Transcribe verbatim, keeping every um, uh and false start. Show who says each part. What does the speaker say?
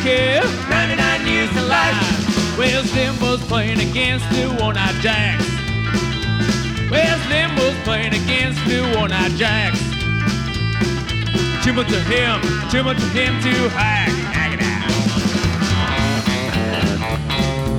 Speaker 1: care. ninety-nine years to life. Well, Slim was playing against the one-eyed Jacks. Well, Slim was playing against the one-eyed Jacks. Too much of him, too much of him to hack.